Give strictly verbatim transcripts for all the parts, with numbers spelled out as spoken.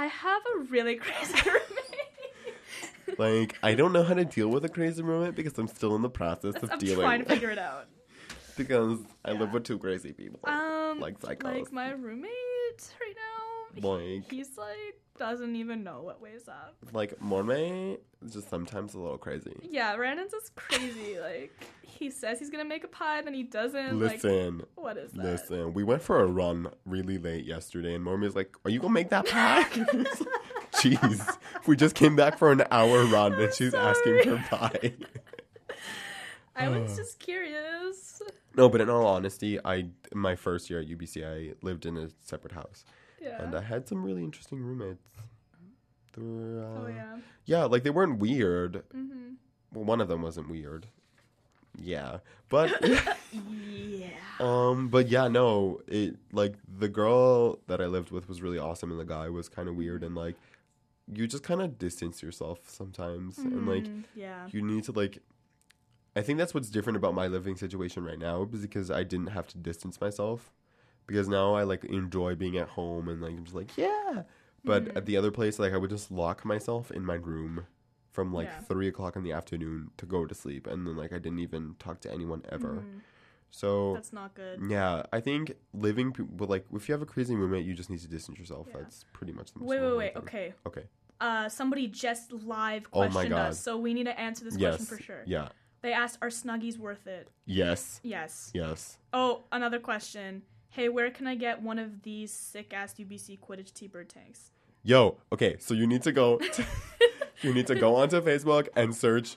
have a really crazy roommate. Like, I don't know how to deal with a crazy roommate because I'm still in the process That's, of I'm dealing. trying to figure it out. Because I Yeah. live with two crazy people. Um, like psychos. Like my roommate right now, Like- he, he's like doesn't even know what way's up. Like, Mormay is just sometimes a little crazy. Yeah, Brandon's just crazy. Like he says he's gonna make a pie, then he doesn't. Listen. Like, what is that? Listen, we went for a run really late yesterday, and Mormy's like, are you going to make that pie? Jeez. We just came back for an hour run, and I'm she's sorry. asking for pie. I was just curious. No, but in all honesty, I my first year at U B C, I lived in a separate house. Yeah. And I had some really interesting roommates. They were, uh, oh yeah. Yeah, like, they weren't weird. Mhm. Well, one of them wasn't weird. Yeah. But... Yeah. Um, but yeah, no, it, like, the girl that I lived with was really awesome, and the guy was kind of weird, and, like, you just kind of distance yourself sometimes, and, like, Mhm, yeah. you need to, like, I think that's what's different about my living situation right now, is because I didn't have to distance myself, because now I, like, enjoy being at home, and, like, I'm just like, yeah, but Mhm. at the other place, like, I would just lock myself in my room from, like, Yeah. three o'clock in the afternoon to go to sleep, and then, like, I didn't even talk to anyone ever. Mhm. So That's not good. yeah, I think living pe- with, like, if you have a crazy roommate, you just need to distance yourself. Yeah. That's pretty much the most Wait, wait, important wait. thing. Okay. Okay. Uh, somebody just live Oh my questioned God. us, so we need to answer this Yes. question for sure. Yeah. They asked, "Are Snuggies worth it?" Yes. Yes. Yes. Oh, another question. Hey, where can I get one of these sick ass U B C Quidditch T-bird tanks? Yo. Okay. So you need to go. To, you need to go onto Facebook and search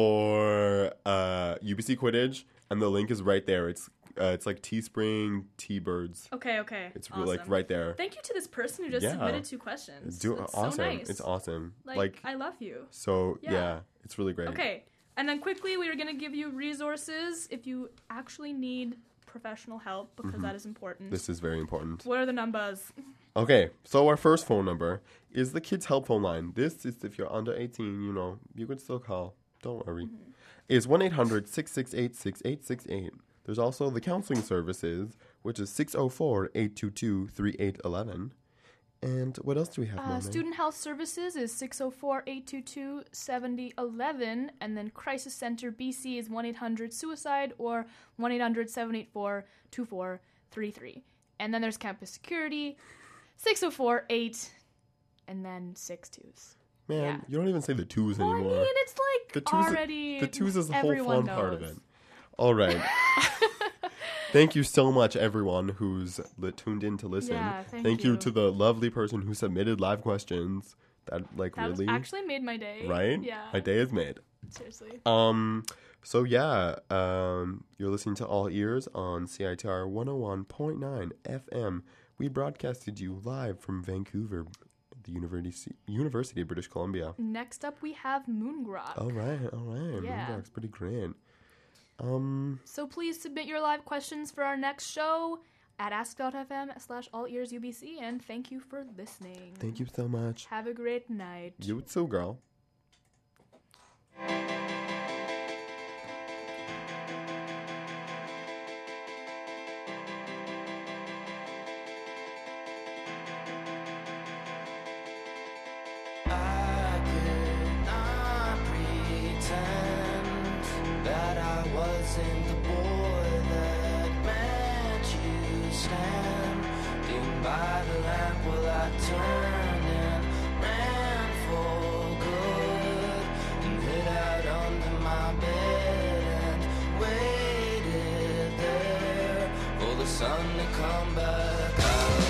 for uh, U B C Quidditch, and the link is right there. It's uh, it's like Teespring T-birds. Okay, okay. It's awesome. like right there. Thank you to this person who just Yeah. submitted two questions. Do That's awesome. so nice. It's awesome. Like, Like, I love you. so Yeah. yeah. It's really great. Okay, and then quickly we are going to give you resources if you actually need professional help, because that is important. This is very important. What are the numbers? Okay, so our first phone number is the kids' help phone line. This is if you're under eighteen, you know, you can still call. Don't worry. Mm-hmm. It's one eight hundred six six eight six eight six eight. There's also the counseling services, which is six oh four eight two two three eight one one. And what else do we have, Uh, Monet? Student Health Services is six oh four eight two two seven oh one one, and then Crisis Center B C is one eight hundred suicide or one eight hundred seven eight four two four three three. And then there's Campus Security, six oh four eight, and then six twos. Man, yeah. you don't even say the twos Well, I anymore. mean, it's like the twos, already the twos is the whole everyone fun part of knows. it. All right. Thank you so much, everyone who's li- tuned in to listen. Yeah, thank you. you. to the lovely person who submitted live questions. That like That really was actually made my day. right. Yeah. My day is made. Seriously. Um. So yeah. Um. You're listening to All Ears on C I T R one oh one point nine F M. We broadcasted you live from Vancouver, the University University of British Columbia. Next up, we have Moongrok. All right. All right. Yeah. Moonrock's pretty great. Um. So please submit your live questions for our next show at ask.fm slash allearsubc, and thank you for listening. Thank you so much. Have a great night. You too, girl. I could not pretend that I wasn't the boy that met you standing by the lamp while I turned and ran for good and hid out under my bed and waited there for the sun to come back out.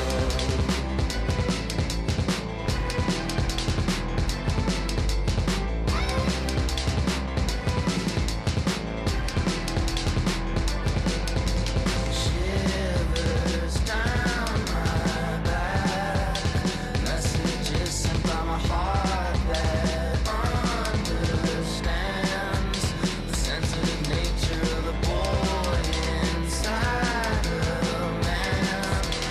Shivers down my back, messages sent by my heart that understands the sensitive nature of the boy inside of man.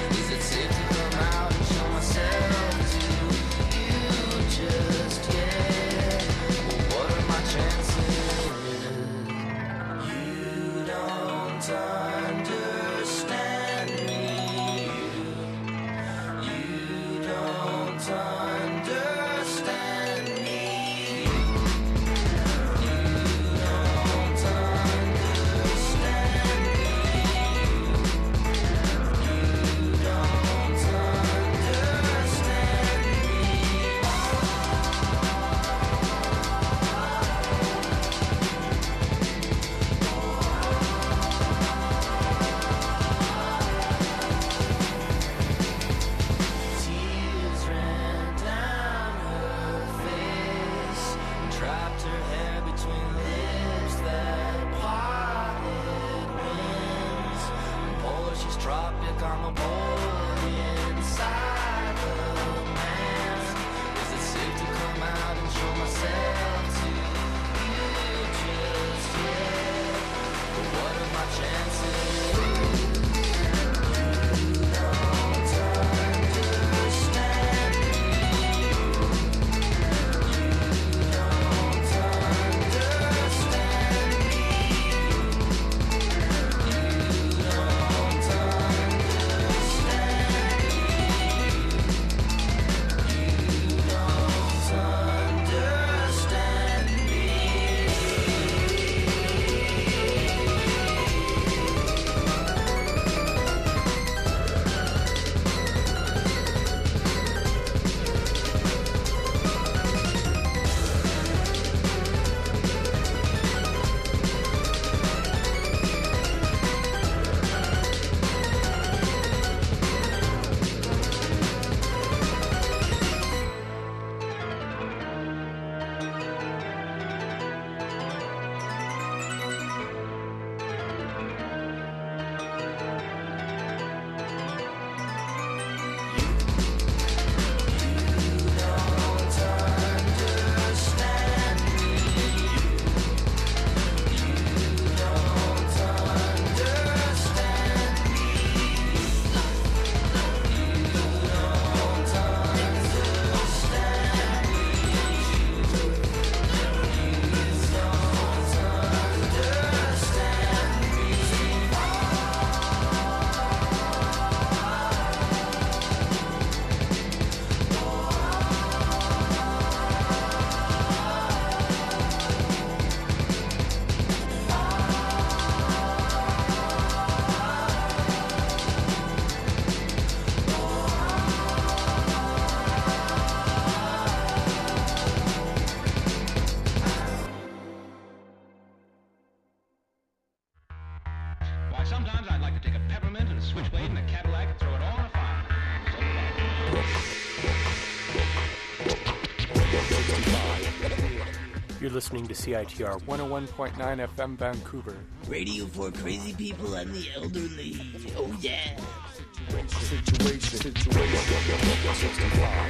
You're listening to C I T R one oh one point nine F M Vancouver. Radio for crazy people and the elderly. Oh yeah. Situation, situation, sixty-five.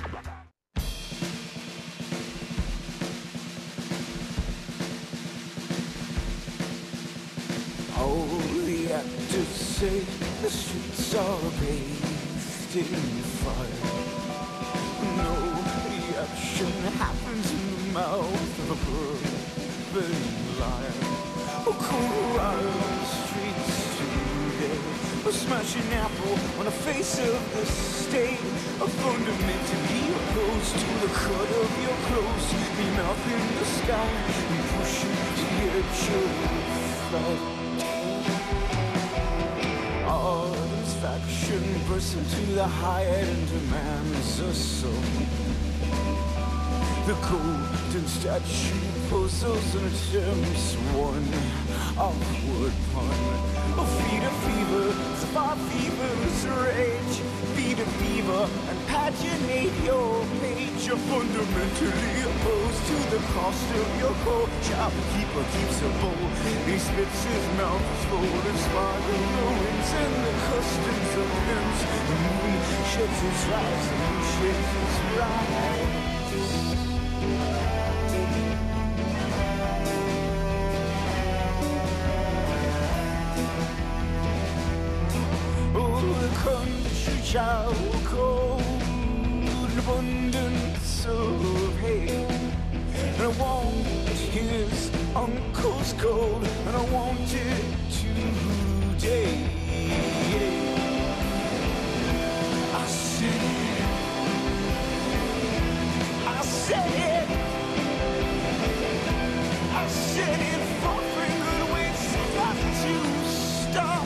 All the actors say the streets are bathed in fire. No reaction happens in the mouth of a burning lion. Oh, cool around the streets today. A smashing apple on the face of the state. A fundamentally opposed to the cut of your clothes. Your mouth in the sky and pushing to the edge of flight. Arms faction bursts into the high and demands a soul. The golden statue puzzles and attempts one awkward pun. Oh, feed a fever, spot fever's rage. Feed a fever and paginate your page. You're fundamentally opposed to the cost of your coat. Shopkeeper keeps a bowl. He spits his mouth full of sparkle. The winds and the customs of limbs. The moon sheds its rise and he sheds its rise. Oh, the country child cold, an abundance of hate. And I want his uncle's gold, and I want it today. I said it. I said it. I said it. Four fingered ways got to stop.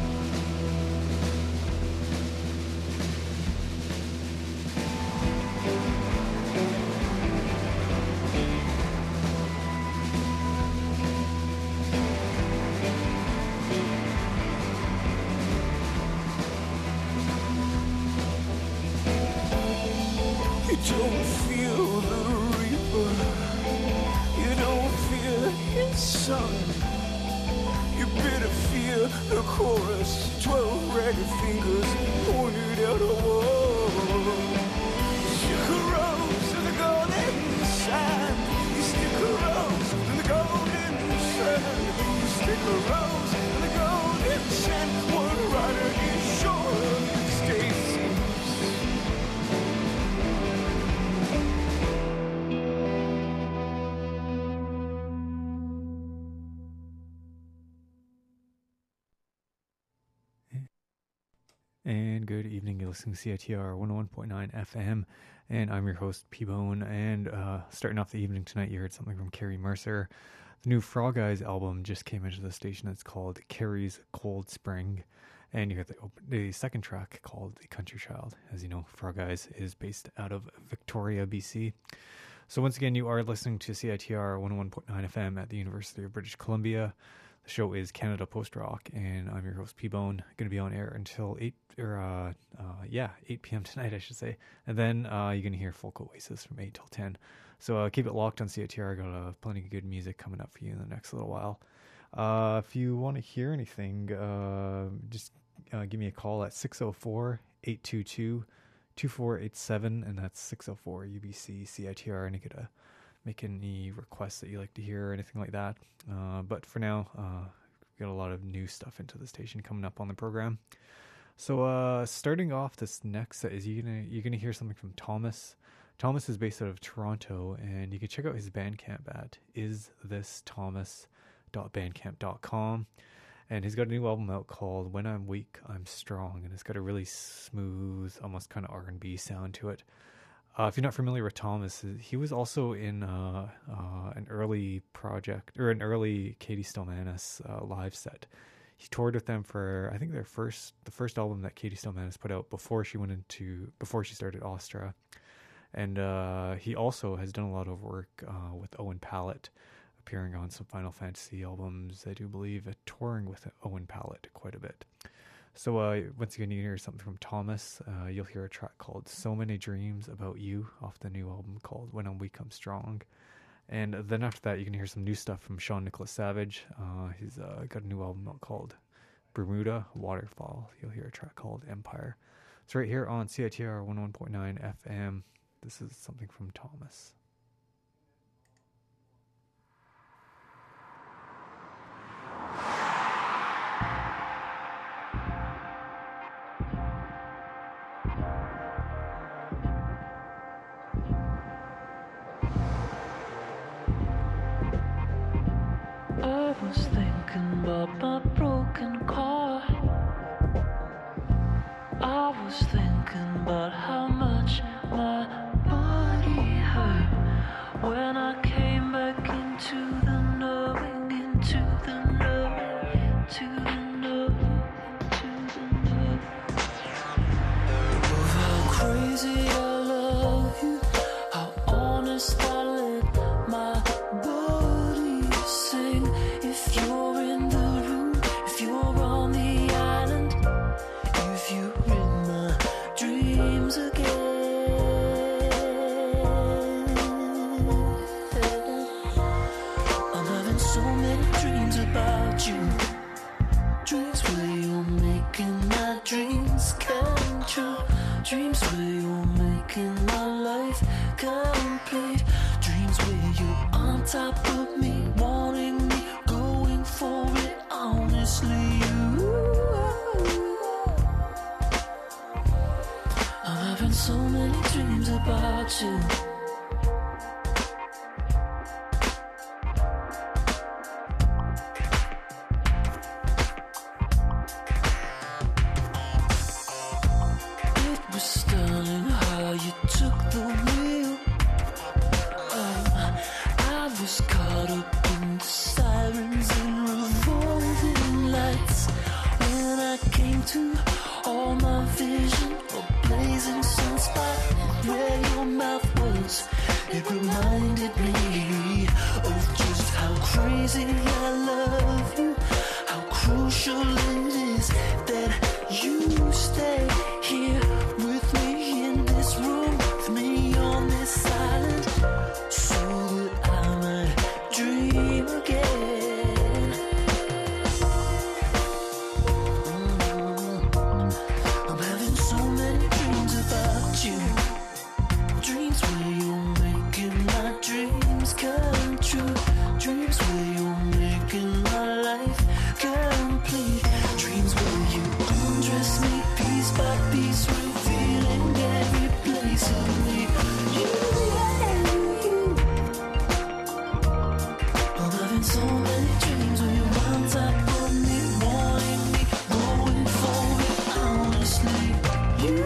You don't feel the reaper. You don't fear his son. You better fear the chorus. Twelve ragged fingers pointed out a wall. You stick a rose in the golden sand. You stick a rose in the golden sand. You stick a rose in the golden sand. One rider is sure of its days. And good evening, you're listening to C I T R one oh one point nine F M, and I'm your host, P-Bone, and uh, starting off the evening tonight, you heard something from Carrie Mercer. The new Frog Eyes album just came into the station. It's called Carrie's Cold Spring, and you heard the, op- the second track called The Country Child. As you know, Frog Eyes is based out of Victoria, B C. So once again, you are listening to C I T R one oh one point nine F M at the University of British Columbia. The show is Canada Post Rock, and I'm your host, P-Bone. Going to be on air until eight, or uh, uh, yeah, eight p.m. tonight, I should say. And then uh, you're going to hear Folk Oasis from eight till ten. So uh, keep it locked on C I T R. I got uh, plenty of good music coming up for you in the next little while. Uh, if you want to hear anything, uh, just uh, give me a call at six oh four, eight two two, two four eight seven, and that's six oh four U B C C I T R, and you could uh, make any requests that you like to hear or anything like that. Uh, but for now, uh, we've got a lot of new stuff into the station coming up on the program. So uh, starting off this next set is you're gonna you're gonna hear something from Thomas. Thomas is based out of Toronto, and you can check out his Bandcamp at is this thomas dot bandcamp dot com. And he's got a new album out called When I'm Weak, I'm Strong, and it's got a really smooth, almost kind of R and B sound to it. Uh, if you're not familiar with Thomas, he was also in uh, uh, an early project, or an early Katie Stelmanis uh, live set. He toured with them for, I think, their first, the first album that Katie Stelmanis put out before she went into, before she started Astra. And uh, he also has done a lot of work uh, with Owen Pallett, appearing on some Final Fantasy albums, I do believe, uh, touring with Owen Pallett quite a bit. So uh, once again, you hear something from Thomas. Uh, you'll hear a track called So Many Dreams About You off the new album called When I'm Weak I'm Strong. And then after that, you can hear some new stuff from Sean Nicholas Savage. Uh, he's uh, got a new album out called Bermuda Waterfall. You'll hear a track called Empire. It's right here on C I T R one oh one point nine F M. This is something from Thomas. I was thinking about my broken car. I was thinking about how much my body hurt when I came back into the knowing, into the knowing, into the knowing, into the knowing of how crazy I love you, how honest I let my body sing. If you're in the room, if you're on the island, if you're in my dreams again, I'm having so many dreams about you, dreams where you're making my dreams come true, dreams where you're making my life complete, dreams where you're on top of me, wanting me, going for it, honestly you. I'm having so many dreams about you. It was stunning how you took the wheel. Um, I was caught up in the sirens and revolving lights when I came to all my vision, a blazing sunspot where your mouth was. It reminded me of just how crazy I love you, how crucial it is that you stay here with me in this room, with me on this island, so that I might dream again. Mm. I'm having so many dreams about you, dreams where you're making my dreams come true, dreams where you're making my life complete, dreams where you undress me piece by piece, revealing every place of me. You, you. I'm having so many dreams where you're on top of me, wanting me, going for it, honestly. You.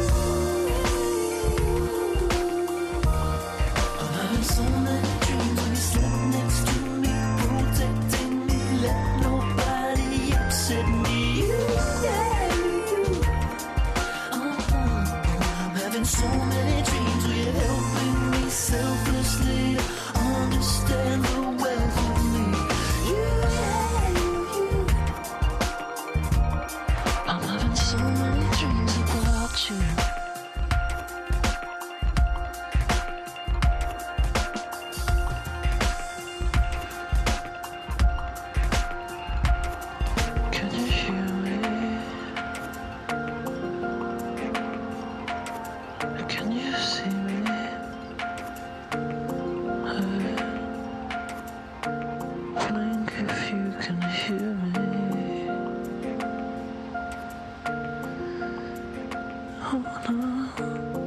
I'm having so many dreams when you slept next to me, protecting me, let nobody upset me. You, yeah, you. Uh-huh. I'm having so many dreams where you're helping me selflessly to understand the wealth of me. You, yeah, you. I'm having so many dreams about you. Can you hear me? Can you see me? Hey, blink if you can hear me. Oh no,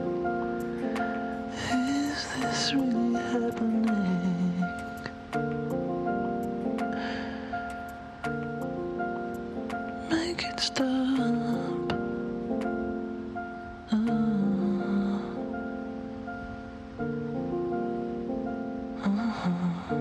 is this really happening? Make it stop. Uh, uh-huh.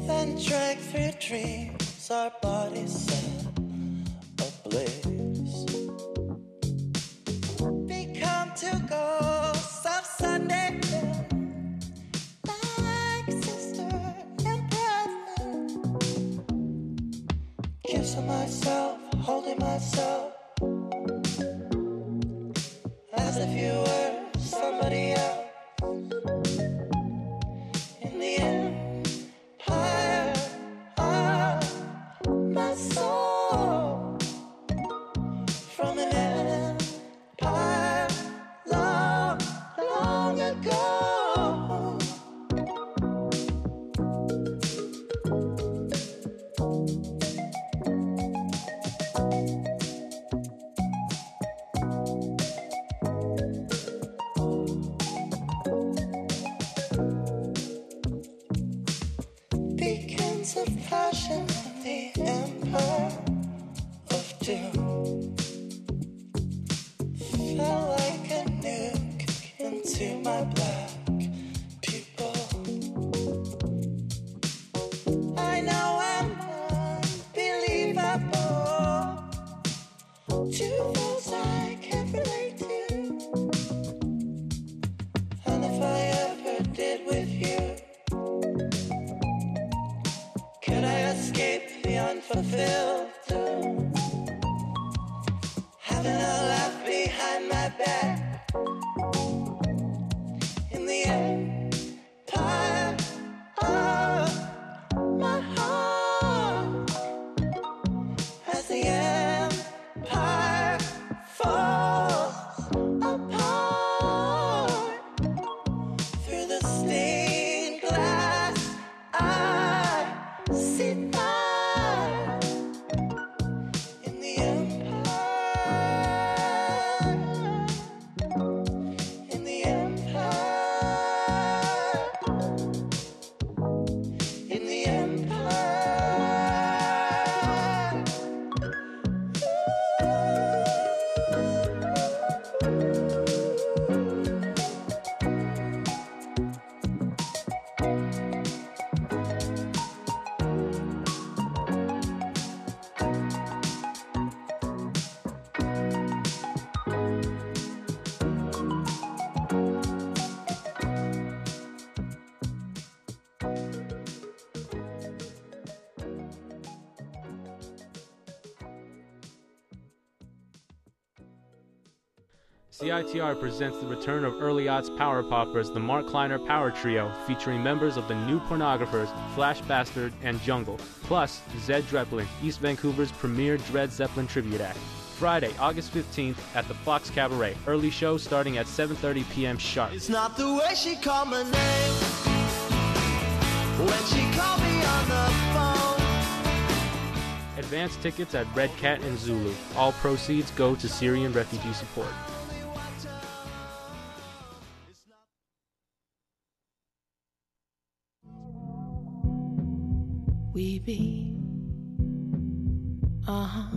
then drank through dreams, our bodies set ablaze. Become two ghosts of Sunday, like sister and brother. Kissing myself, holding myself, as if you were somebody else. In the empire of my soul, from an empire long, long ago. Beacons of passion in the empire of doom. Felt like a nuke into my black people. I know I'm unbelievable to those I can't relate to. And if I ever did with you, could I escape the unfulfilled doom? Having a laugh behind my back in the empire of my heart, as the empire falls apart through the stained glass. I see fire in the empire, in the empire, in the empire. C I T R presents the return of early aughts power poppers, the Mark Kleiner Power Trio, featuring members of the New Pornographers, Flash Bastard, and Jungle, plus Zed Dreplin, East Vancouver's premier Dread Zeppelin tribute act. Friday, August fifteenth at the Fox Cabaret. Early show starting at seven thirty p.m. sharp. It's not the way she called my name when she called me on the phone. Advance tickets at Red Cat and Zulu. All proceeds go to Syrian refugee support. We be, uh-huh.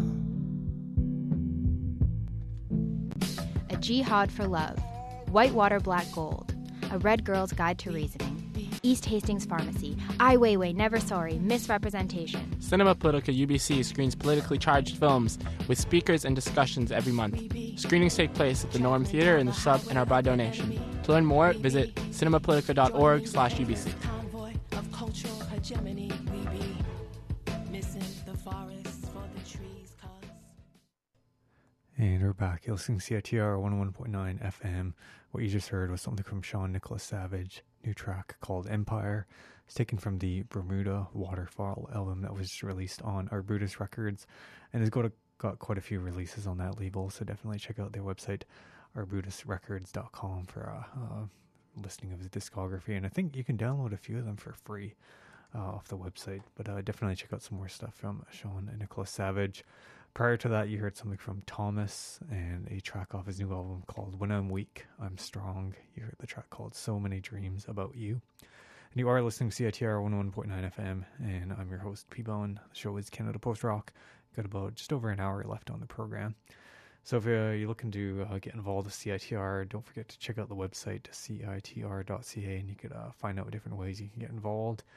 A Jihad for Love, Whitewater Black Gold, A Red Girl's Guide to Reasoning, East Hastings Pharmacy, Ai Weiwei, Never Sorry, Misrepresentation. Cinema Politica U B C screens politically charged films with speakers and discussions every month. Screenings take place at the Norm Theatre in the Sub and are by donation. To learn more, visit cinemapolitica.org slash UBC. Convoy of cultural hegemony, we be missing the forests for the trees, cause... And we're back. You're listening to C I T R one oh one point nine F M. What you just heard was something from Sean Nicholas Savage, new track called Empire. It's taken from the Bermuda Waterfall album that was released on Arbutus Records, and it's got, a, got quite a few releases on that label, so definitely check out their website, arbutus records dot com, for a uh, listing of his discography. And I think you can download a few of them for free uh, off the website, but uh, definitely check out some more stuff from Sean and Nicholas Savage. Prior to that, you heard something from Thomas and a track off his new album called When I'm Weak, I'm Strong. You heard the track called So Many Dreams About You. And you are listening to C I T R one oh one point nine F M, and I'm your host, P-Bone. The show is Canada Post Rock. Got about just over an hour left on the program. So if uh, you're looking to uh, get involved with C I T R, don't forget to check out the website, C I T R dot C A, and you could uh, find out different ways you can get involved.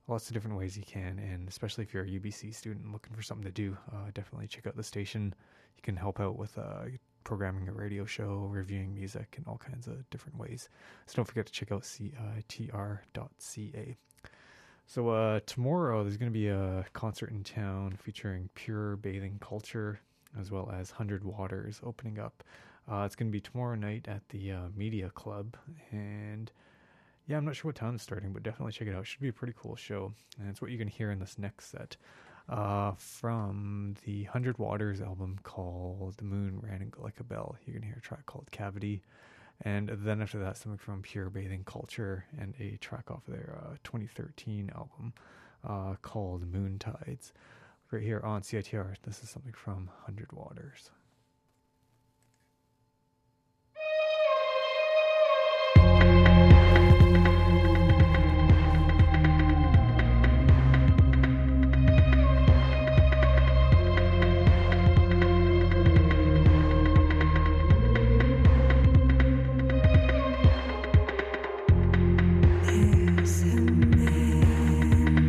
lots of different ways you can, and especially if you're a U B C student looking for something to do, uh, definitely check out the station. You can help out with uh, programming a radio show, reviewing music, and all kinds of different ways. So don't forget to check out C I T R dot C A. So uh, tomorrow there's going to be a concert in town featuring Pure Bathing Culture as well as Hundred Waters opening up. Uh, it's going to be tomorrow night at the uh, Media Club, and yeah, I'm not sure what time it's starting, but definitely check it out. It should be a pretty cool show, and it's what you're going to hear in this next set uh, from the Hundred Waters album called The Moon Rang Like a Bell. You're going to hear a track called Cavity, and then after that, something from Pure Bathing Culture and a track off their uh, twenty thirteen album uh, called Moon Tides. Right here on C I T R, this is something from Hundred Waters.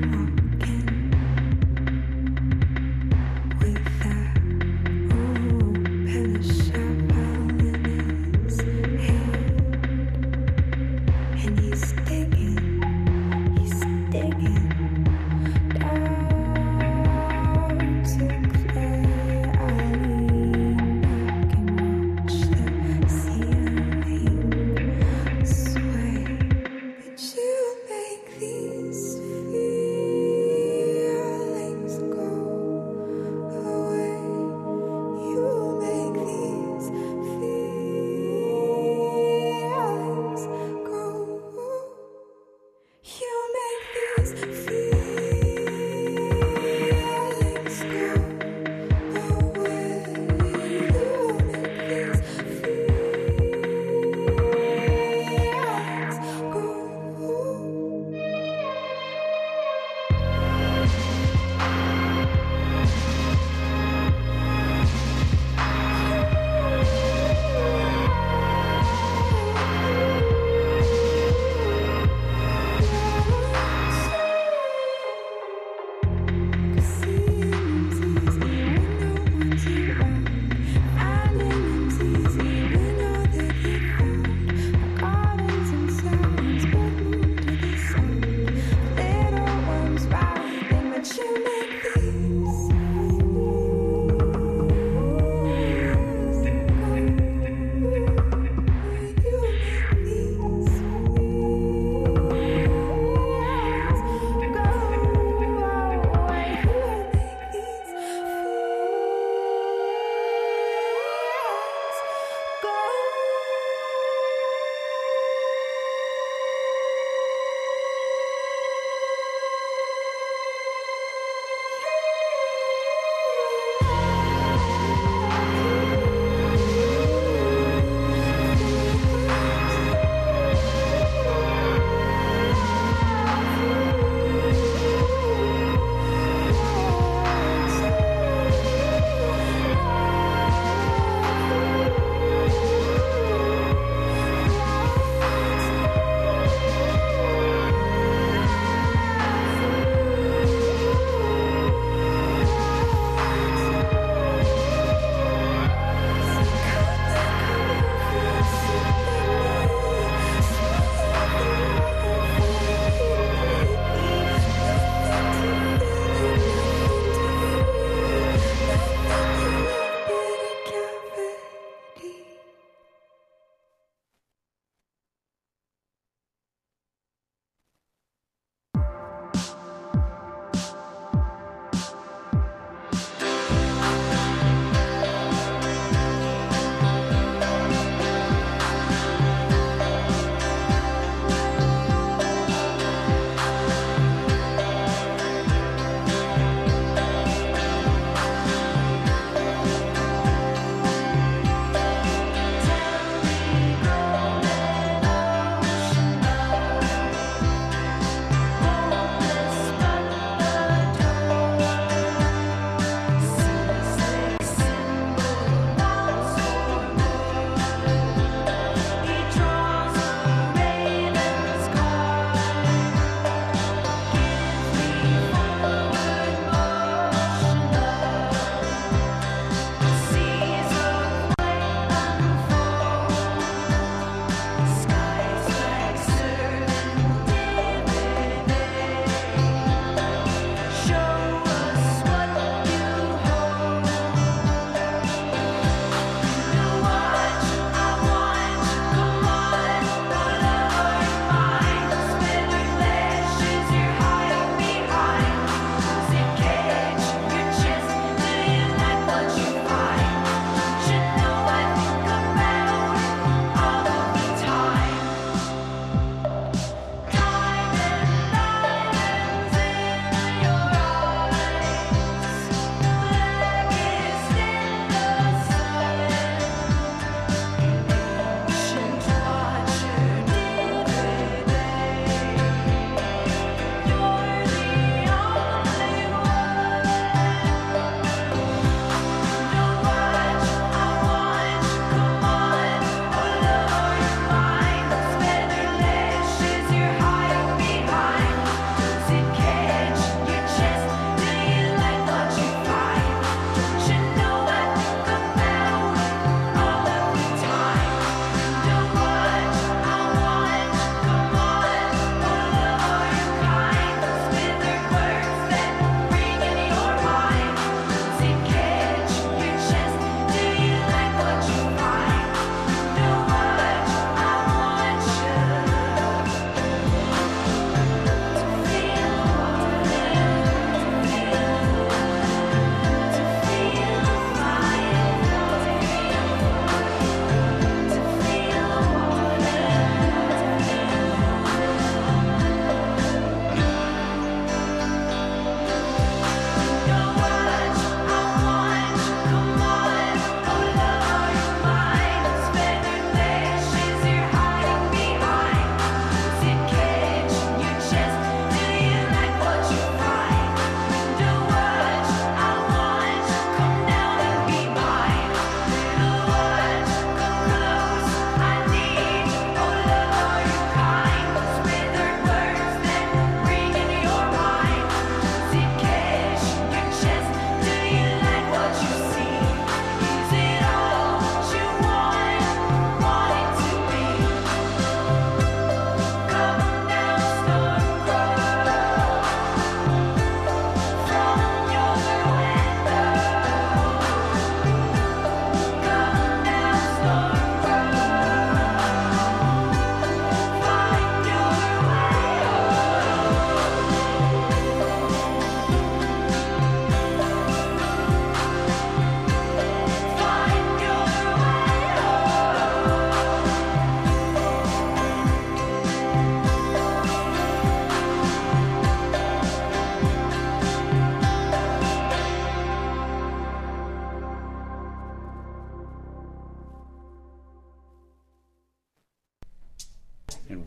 Ooh.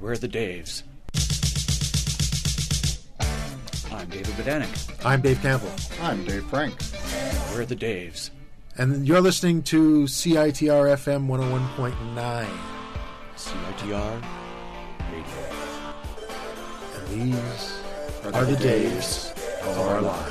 We're the Daves. I'm David Bedanik. I'm Dave Campbell. I'm Dave Frank. We're the Daves. And you're listening to C I T R F M one oh one point nine. C I T R Radio. And these are, are the, the days of our lives.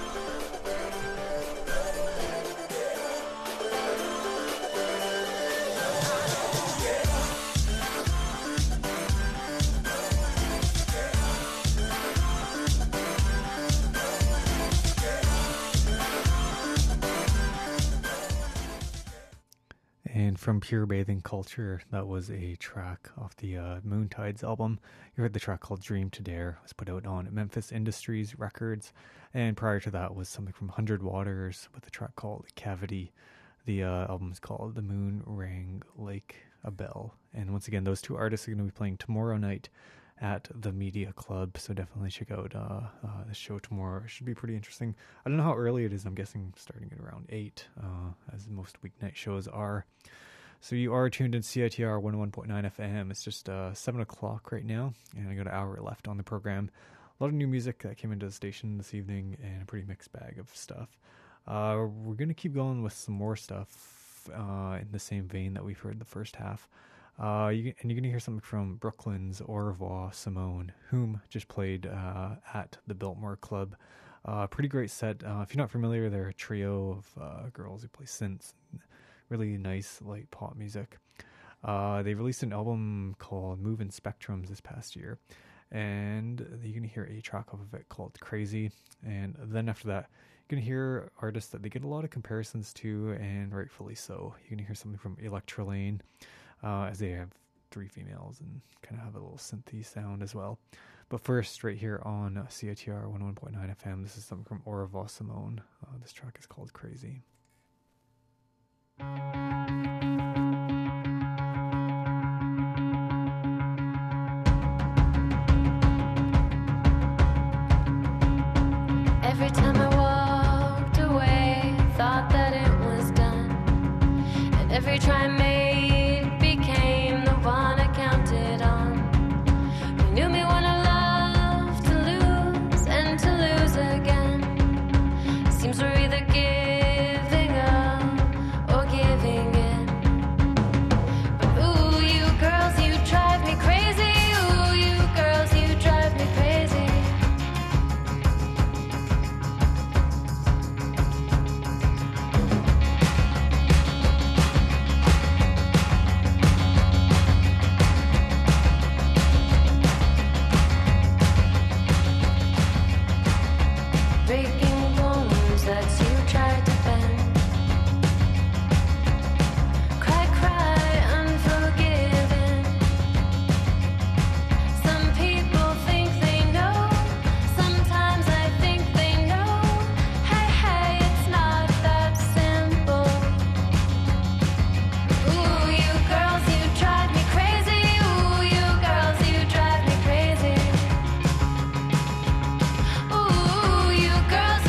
And from Pure Bathing Culture, that was a track off the uh, Moontides album. You heard the track called Dream to Dare. It was put out on Memphis Industries Records. And prior to that was something from Hundred Waters with a track called Cavity. The uh, album is called The Moon Rang Like a Bell. And once again, those two artists are going to be playing tomorrow night at the Media Club, so definitely check out uh, uh, the show tomorrow. It should be pretty interesting. I don't know how early it is. I'm guessing starting at around eight, uh, as most weeknight shows are. So you are tuned in C I T R one oh one point nine F M. It's just uh, seven o'clock right now, and I got an hour left on the program. A lot of new music that came into the station this evening, and a pretty mixed bag of stuff. Uh, we're going to keep going with some more stuff uh, in the same vein that we've heard the first half. Uh, you, and you're going to hear something from Brooklyn's Au Revoir Simone, whom just played uh, at the Biltmore Club. Uh, pretty great set. Uh, if you're not familiar, they're a trio of uh, girls who play synths. Really nice, light pop music. Uh, they released an album called Moving Spectrums this past year. And you're going to hear a track off of it called Crazy. And then after that, you're going to hear artists that they get a lot of comparisons to, and rightfully so. You're going to hear something from Electrolane. Uh, as they have three females and kind of have a little synthy sound as well. But first, right here on C I T R one oh one point nine F M, this is something from Au Revoir Simone. Uh, this track is called Crazy. Every time I walked away, thought that it was done. And every try I made became the one I counted on. You knew me when I loved to lose and to lose again. Seems we're either giving up or giving in. But ooh, you girls, you drive me crazy. Ooh, you girls, you drive me crazy. Breaking bones that you tried to bend. Cry, cry, unforgiven. Some people think they know. Sometimes I think they know. Hey, hey, it's not that simple. Ooh, you girls, you drive me crazy. Ooh, you girls, you drive me crazy. Ooh, you girls,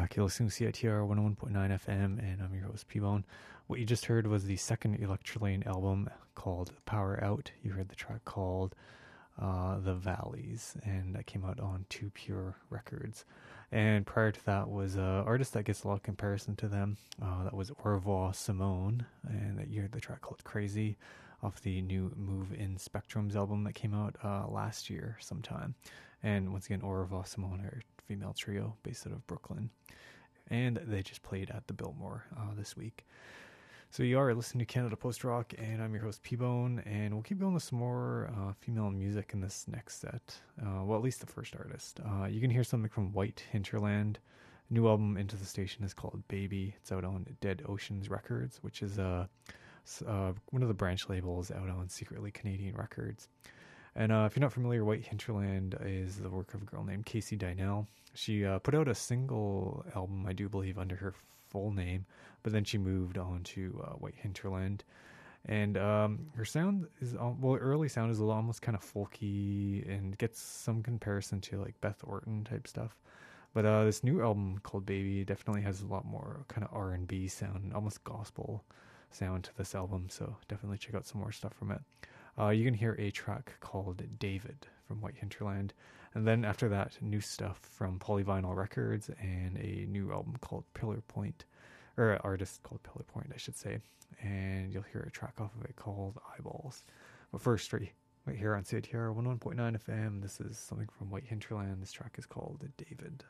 back. You're listening to C I T R one oh one point nine F M, and I'm your host, P-Bone. What you just heard was the second Electrolane album called Power Out. You heard the track called uh, The Valleys, and that came out on Two Pure Records. And prior to that was an artist that gets a lot of comparison to them. Uh, that was Au Revoir Simone, and you heard the track called Crazy off the new Move in Spectrums album that came out uh, last year sometime. And once again, Au Revoir Simone are a female trio based out of Brooklyn. And they just played at the Biltmore uh, this week. So you are listening to Canada Post Rock, and I'm your host, P-Bone, and we'll keep going with some more uh, female music in this next set. Uh, well, at least the first artist. Uh, you can hear something from White Hinterland. New album Into the Station is called Baby. It's out on Dead Oceans Records, which is uh, uh, one of the branch labels out on Secretly Canadian Records. And uh, if you're not familiar, White Hinterland is the work of a girl named Casey Dynell. She uh, put out a single album, I do believe, under her full name, but then she moved on to uh, White Hinterland. And um, her sound is, well, early sound is almost kind of folky and gets some comparison to like Beth Orton type stuff. But uh, this new album called Baby definitely has a lot more kind of R and B sound, almost gospel sound to this album. So definitely check out some more stuff from it. Uh, you can hear a track called David from White Hinterland. And then after that, new stuff from Polyvinyl Records and a new album called Pillar Point, or an artist called Pillar Point, I should say. And you'll hear a track off of it called Eyeballs. But first, right, right here on C I T R one oh one point nine F M, this is something from White Hinterland. This track is called David.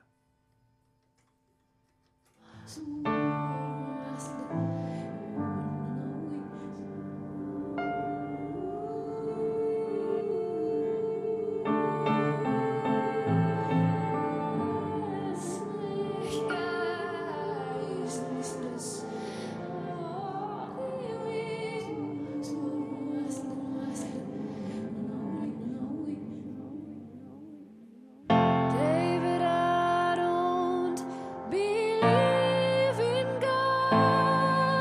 David, I don't believe in God.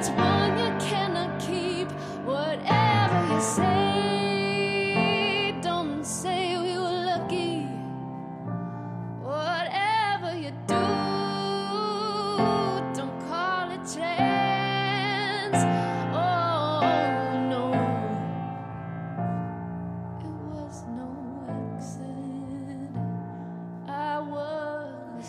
It's one you cannot keep. Whatever you say, don't say we were lucky. Whatever you do, don't call it chance. Oh no, it was no accident. I was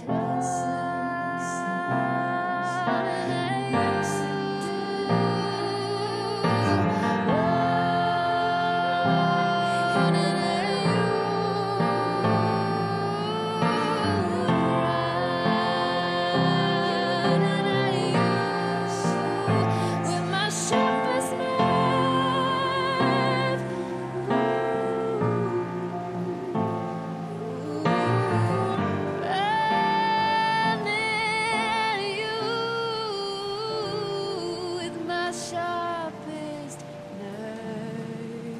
with my sharpest knife. Running you with my sharpest knife.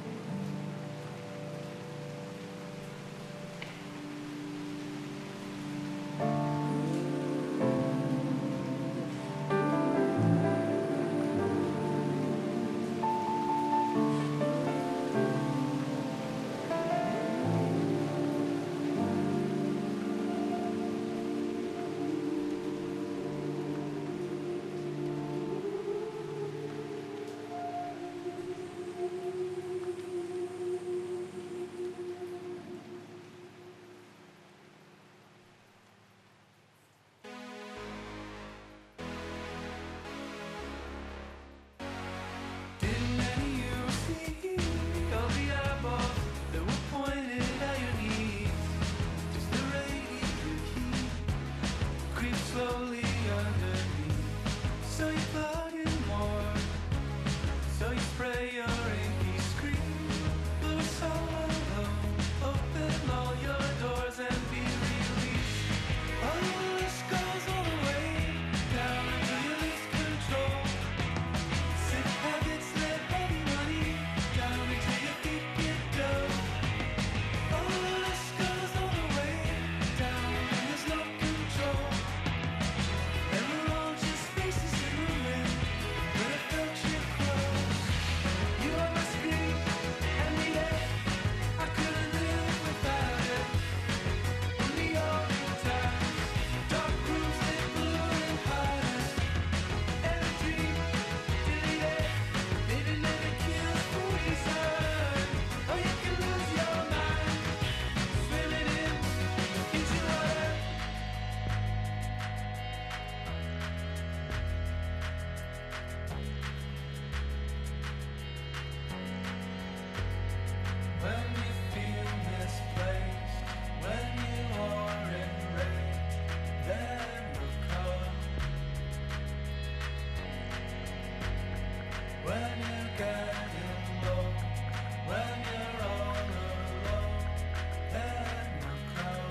Didn't any of you see all the eyeballs that were pointed at your knees? Just the radiant heat creeps slowly underneath. So you plug in more, so you spray your inky screen. Blue solo, open all your doors and be released. All this goes all the way down until you lose control. Sick habits that heavy money down until your feet get dough. All this goes all the way down and there's no control. And we're all just faces in the wind, but I felt you close. You are my scream, and the air, I couldn't live without it. In the old times, dark rooms lit blue and hardest. And a dream, delete it, maybe never kills who inside. Or you can lose your mind, swimming in into water. When you feel misplaced, when you are enraged, then will come. When you're getting low, when you're all alone, then will come.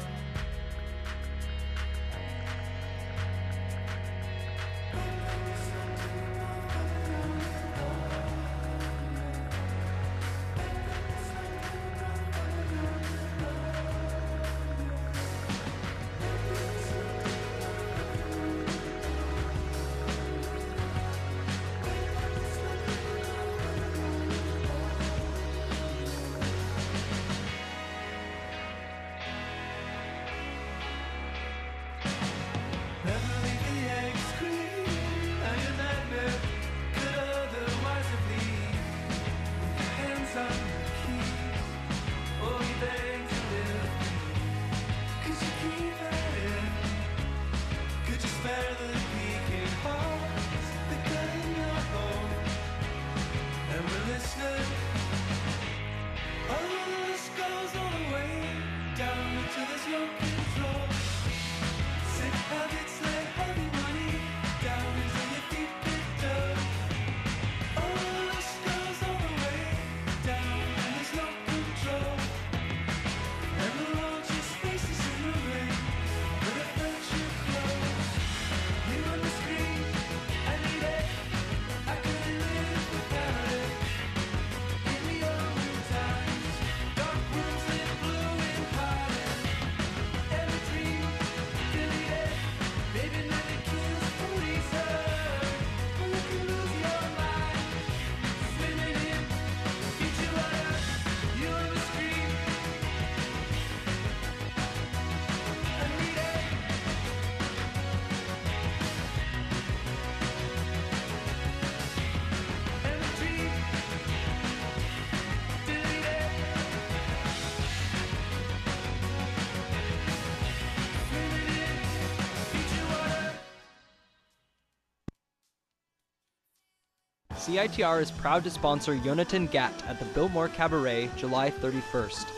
C I T R is proud to sponsor Jonathan Gatt at the Biltmore Cabaret July thirty-first.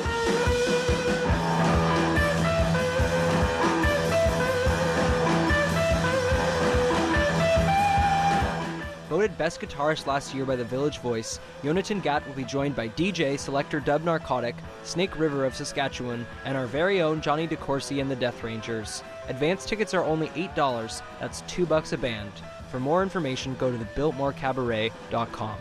Voted Best Guitarist last year by the Village Voice, Jonathan Gatt will be joined by D J Selector Dub Narcotic, Snake River of Saskatchewan, and our very own Johnny DeCourcy and the Death Rangers. Advance tickets are only eight dollars, that's two bucks a band. For more information, go to the biltmore cabaret dot com.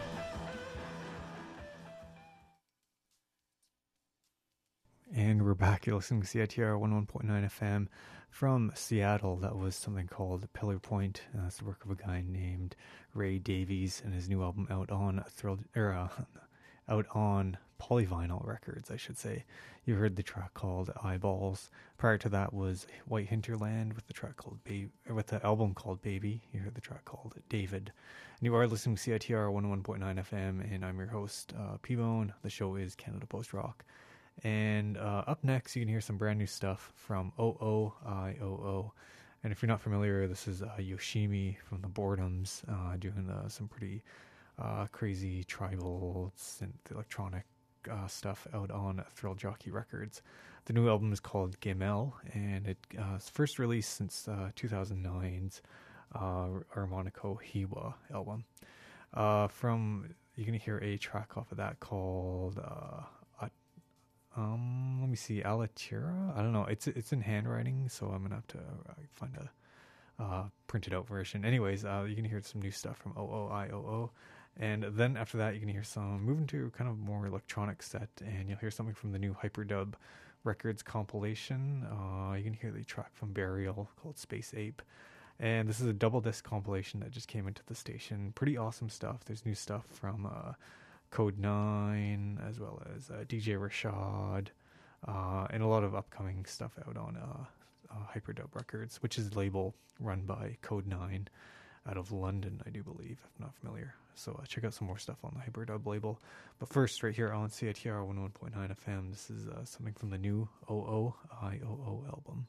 And we're back. You're listening to C I T R one oh one point nine F M from Seattle. That was something called Pillar Point. Uh, that's the work of a guy named Ray Davies and his new album out on Thrill, er, uh, out on Polyvinyl Records, I should say. You heard the track called Eyeballs. Prior to that was White Hinterland with the track called Baby, with the album called Baby. You heard the track called David. And you are listening to C I T R one oh one point nine F M, and I'm your host, uh, P-Bone. The show is Canada Post Rock. And uh, up next, you can hear some brand new stuff from O O I O O. And if you're not familiar, this is uh, Yoshimi from the Boredoms uh, doing uh, some pretty uh, crazy tribal synth electronic uh, stuff out on Thrill Jockey Records. The new album is called Gemel, and it uh, it's first released since uh, two thousand nine's uh, Harmonico Hiwa album. Uh, from you're gonna hear a track off of that called. Uh, Um, let me see, Alatira? I don't know. It's it's in handwriting, so I'm gonna have to uh, find a uh, printed out version. Anyways, uh, you can hear some new stuff from O O I O O, and then after that, you can hear some moving to kind of more electronic set, and you'll hear something from the new Hyperdub Records compilation. Uh, you can hear the track from Burial called Space Ape, and this is a double disc compilation that just came into the station. Pretty awesome stuff. There's new stuff from. Uh, Code nine, as well as uh, D J Rashad, uh, and a lot of upcoming stuff out on uh, uh, Hyperdub Records, which is a label run by Code nine out of London, I do believe, if I'm not familiar. So uh, check out some more stuff on the Hyperdub label. But first, right here on C I T R one oh one point nine F M, this is uh, something from the new O O I O O album.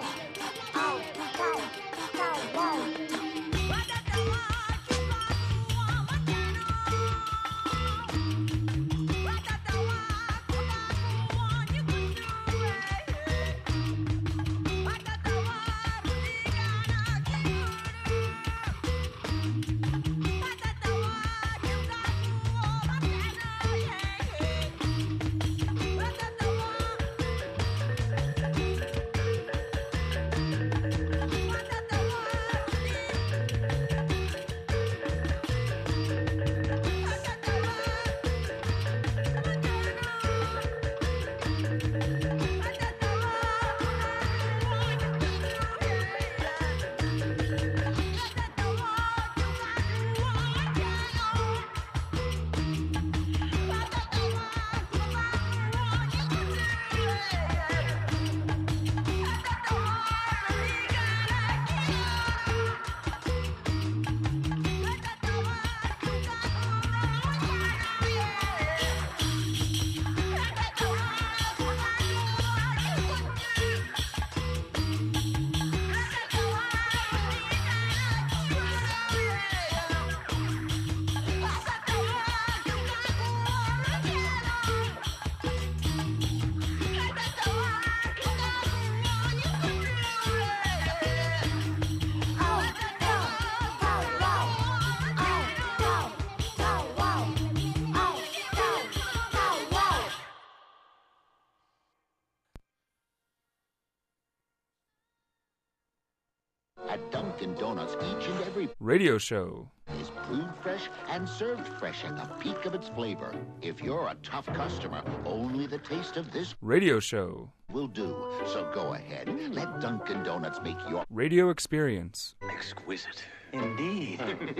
At Dunkin' Donuts, each and every Radio show. is brewed fresh and served fresh at the peak of its flavor. If you're a tough customer, only the taste of this Radio show. will do. So go ahead, let Dunkin' Donuts make your Radio experience. exquisite. Indeed.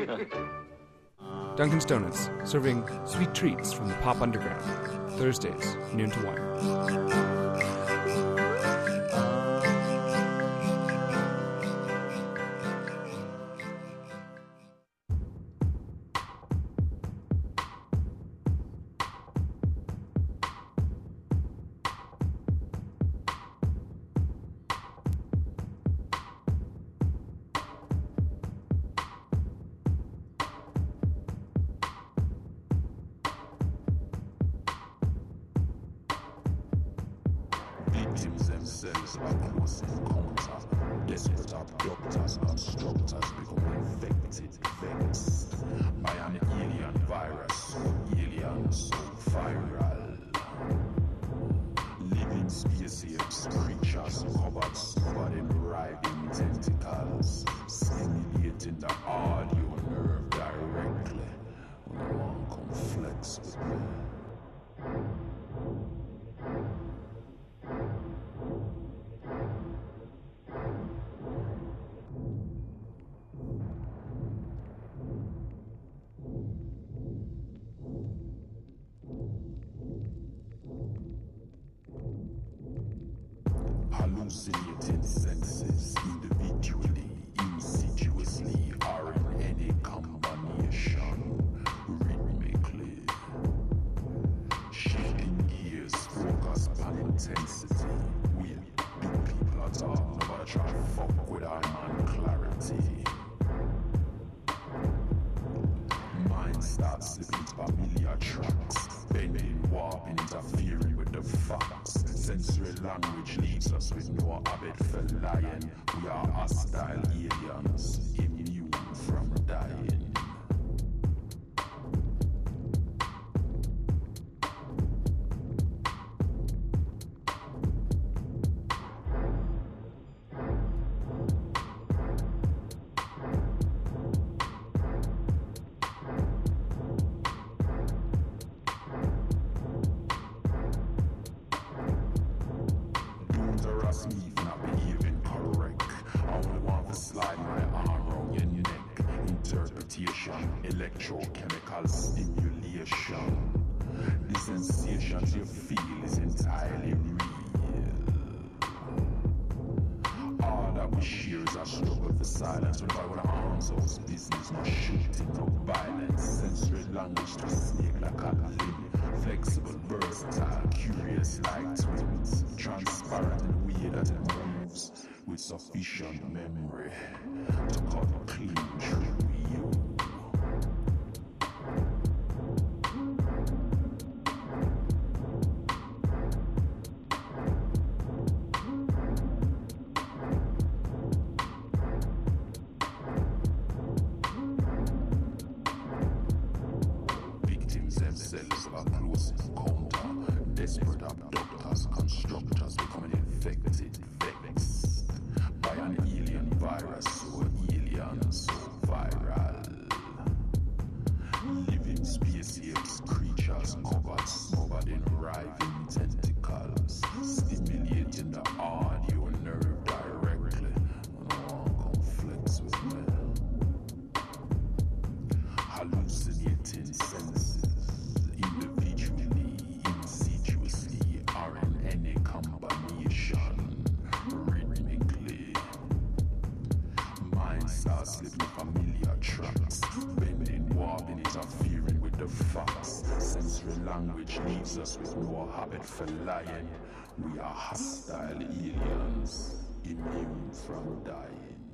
Dunkin's Donuts, serving sweet treats from the pop underground. Thursdays, noon to one. Victims themselves are close encounters. Desperate abductors and structures become infected, vexed by an alien virus, so alien, so viral. Living space apes, creatures covered, covered in writhing tentacles, stimulating the audio nerve directly. When one come flex with me. Hallucinating senses individually, insidiously, or in any combination, rhythmically. Shifting gears, focus on intensity. Wait, do people at all never try to fuck with our man clarity? Mind starts slipping to familiar tracks, bending, warping, interfering with the facts. Sensory language leaves us with no habit for lying. We are hostile aliens, immune from dying. Don't harass me for not behaving correct. I only want to slide my arm around your neck. Interpretation, electrochemical stimulation. The sensations you feel is entirely real. All that we share is a struggle for silence. When I want to arms house business, no shooting, no violence. Sensory language to snake like a limb. Flexible, versatile, curious like twins. Transparent in the way that it moves. with sufficient memory to cut clean through you. Victims themselves of a close encounter, desperate abductors, constructors becoming infected, vexed by an alien virus so alien, so viral. Living spaceships, creatures covered, smothered in writhing tentacles, stimulating the audio nerve directly. No one conflicts with me. Hallucinating senses, individually, insidiously, or in any combination, rhythmically. Minds are slipping familiar tracks, bending, warping, interfering with the facts. Sensory language leaves us with no habit for lying. We are hostile aliens, immune from dying.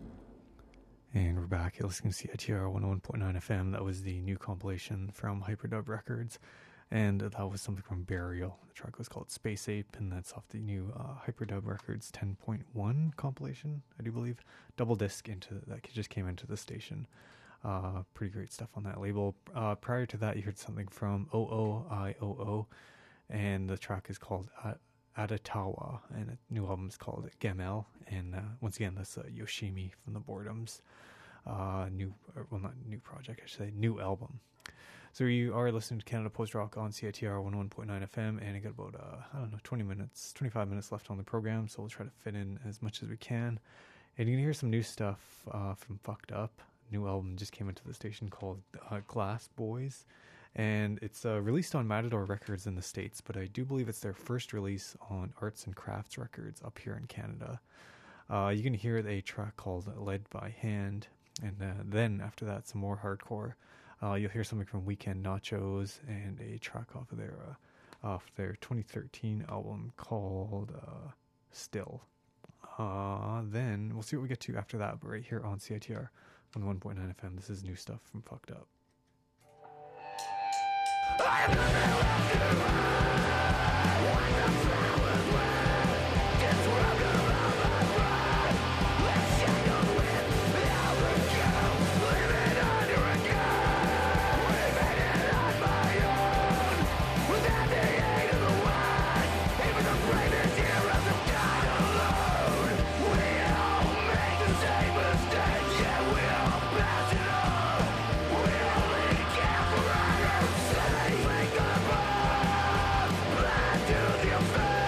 And we're back. You're listening to C I T R one oh one point nine F M. That was the new compilation from Hyperdub Records. And that was something from Burial. The track was called Space Ape, and that's off the new uh, Hyperdub Records ten point one compilation, I do believe. Double disc into that just came into the station. Uh, pretty great stuff on that label. Uh, prior to that, you heard something from O O I O O, and the track is called uh, Adatawa, and a new album is called Gamel. And uh, once again, that's uh, Yoshimi from the Boredoms. Uh, new, or, well, not new project, I should say, new album. So you are listening to Canada Post Rock on C I T R one oh one point nine F M, and I got about, uh, I don't know, twenty minutes, twenty-five minutes left on the program, so we'll try to fit in as much as we can. And you can hear some new stuff uh, from Fucked Up. New album just came into the station called uh, Glass Boys, and it's uh, released on Matador Records in the States, but I do believe it's their first release on Arts and Crafts Records up here in Canada. Uh, you can hear a track called Led by Hand, and uh, then after that some more hardcore. Uh, you'll hear something from Weekend Nachos and a track off of their uh, off their twenty thirteen album called uh, Still. Uh, then we'll see what we get to after that, but right here on C I T R on one point nine F M, this is new stuff from Fucked Up. Your face.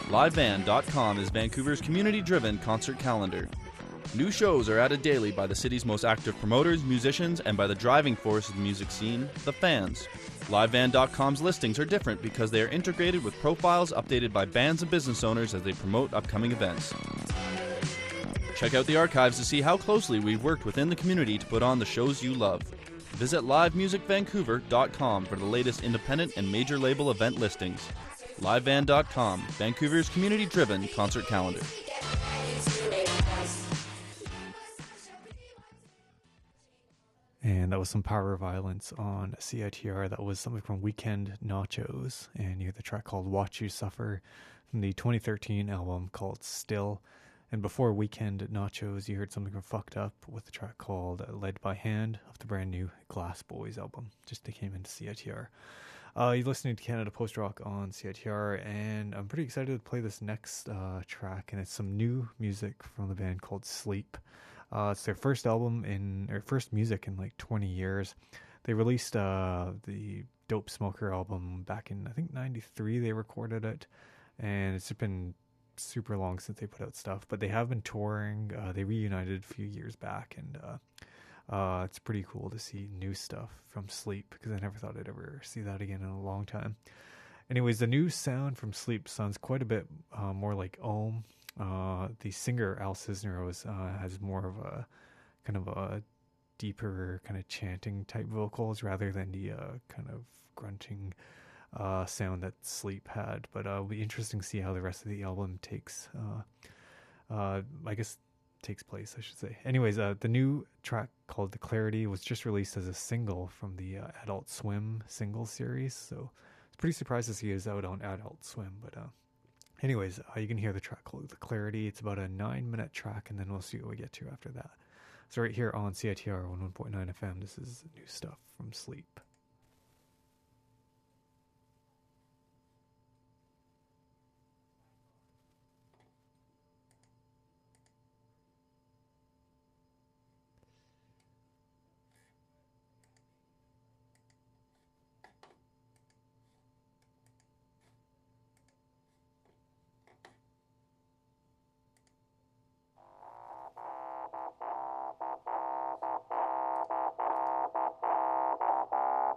live band dot com is Vancouver's community-driven concert calendar. New shows are added daily by the city's most active promoters, musicians, and by the driving force of the music scene, the fans. live band dot com's listings are different because they are integrated with profiles updated by bands and business owners as they promote upcoming events. Check out the archives to see how closely we've worked within the community to put on the shows you love. Visit live music vancouver dot com for the latest independent and major label event listings. live band dot com, Vancouver's community-driven concert calendar. And that was some Power Violence on C I T R. That was something from Weekend Nachos. And you heard the track called Watch You Suffer from the twenty thirteen album called Still. And before Weekend Nachos, you heard something from Fucked Up with the track called Led by Hand off the brand new Glass Boys album. Just they came into C I T R. Uh, you're listening to Canada Post Rock on C I T R, and I'm pretty excited to play this next uh, track. And it's some new music from the band called Sleep. Uh, it's their first album in, or first music in like twenty years. They released uh, the Dope Smoker album back in, I think, ninety-three. They recorded it, and it's just been super long since they put out stuff. But they have been touring. Uh, they reunited a few years back, and uh, uh, it's pretty cool to see new stuff from Sleep because I never thought I'd ever see that again in a long time. Anyways, the new sound from Sleep sounds quite a bit uh, more like Ohm. Uh, the singer Al Cisneros uh, has more of a kind of a deeper kind of chanting type vocals rather than the uh, kind of grunting uh, sound that Sleep had. But uh, it'll be interesting to see how the rest of the album takes. Uh, uh, I guess takes place, I should say. Anyways, uh, the new track called "The Clarity" was just released as a single from the uh, Adult Swim single series. So I was pretty surprised to see it was out on Adult Swim, but. Uh, Anyways, uh, you can hear the track called The Clarity. It's about a nine-minute track, and then we'll see what we get to after that. So right here on C I T R one oh one point nine F M, this is new stuff from Sleep. Thank you.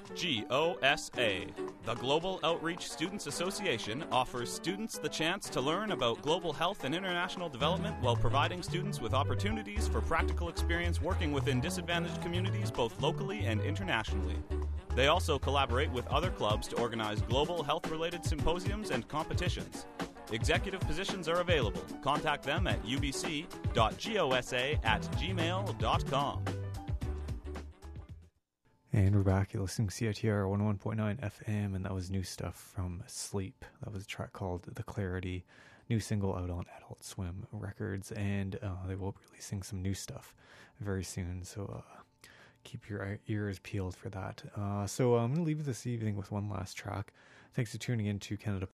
G O S A. The Global Outreach Students Association offers students the chance to learn about global health and international development while providing students with opportunities for practical experience working within disadvantaged communities both locally and internationally. They also collaborate with other clubs to organize global health-related symposiums and competitions. Executive positions are available. Contact them at u b c dot gosa at gmail dot com. And we're back. You're listening to C I T R one oh one point nine F M, and that was new stuff from Sleep. That was a track called The Clarity, new single out on Adult Swim Records, and uh, they will be releasing some new stuff very soon, so uh, keep your ears peeled for that. Uh, so uh, I'm going to leave you this evening with one last track. Thanks for tuning in to Canada